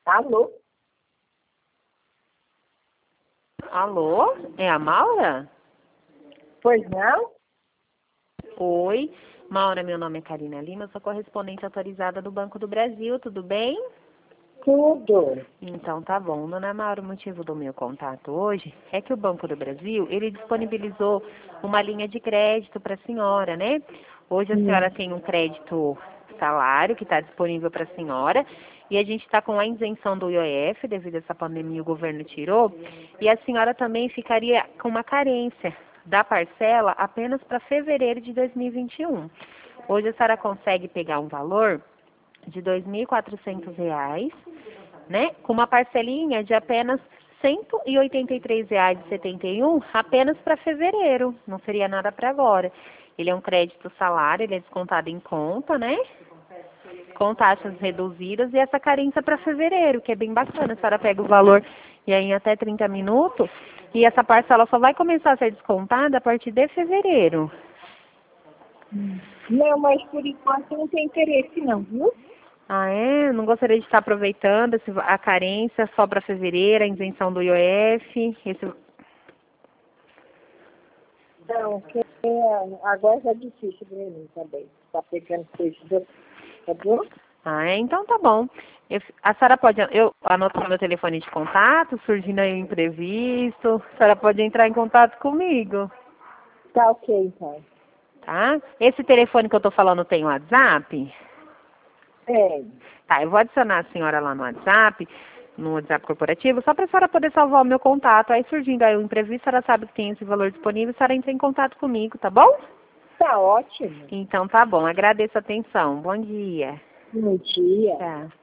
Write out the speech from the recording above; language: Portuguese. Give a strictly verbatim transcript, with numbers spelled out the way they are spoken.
Alô? Alô? É a Maura? Pois não? Oi. Maura, meu nome é Karina Lima, eu sou correspondente autorizada do Banco do Brasil, tudo bem? Tudo. Então tá bom. Dona Maura, o motivo do meu contato hoje é que o Banco do Brasil, ele disponibilizou uma linha de crédito para a senhora, né? Hoje a Hum. senhora tem um crédito salário que está disponível para a senhora e a gente está com a isenção do I O F, devido a essa pandemia o governo tirou, e a senhora também ficaria com uma carência da parcela apenas para fevereiro de dois mil e vinte e um. Hoje a senhora consegue pegar um valor de dois mil e quatrocentos reais, né, com uma parcelinha de apenas cento e oitenta e três reais e setenta e um apenas para fevereiro, não seria nada para agora. Ele é um crédito salário, ele é descontado em conta, né, com taxas reduzidas, e essa carência para fevereiro, que é bem bacana. A senhora pega o valor e aí em até trinta minutos, e essa parcela só vai começar a ser descontada a partir de fevereiro. Não, mas por enquanto não tem interesse não, viu? Ah, é? Não gostaria de estar aproveitando esse, a carência só para fevereiro, a isenção do I O F, esse... Não, que é, agora tá difícil pra mim também. Tá pegando coisa, tá bom? Ah, é? Então tá bom. Eu, a senhora pode, eu anotar meu telefone de contato, surgindo aí um imprevisto, a senhora pode entrar em contato comigo, Tá ok, então. tá? Esse telefone que eu tô falando tem WhatsApp? É. Tá, eu vou adicionar a senhora lá no WhatsApp, no WhatsApp corporativo, só para a senhora poder salvar o meu contato. Aí surgindo aí um imprevisto, a senhora sabe que tem esse valor disponível, a senhora entra em contato comigo, tá bom? Tá ótimo. Então tá bom, agradeço a atenção. Bom dia. Bom dia. Tá.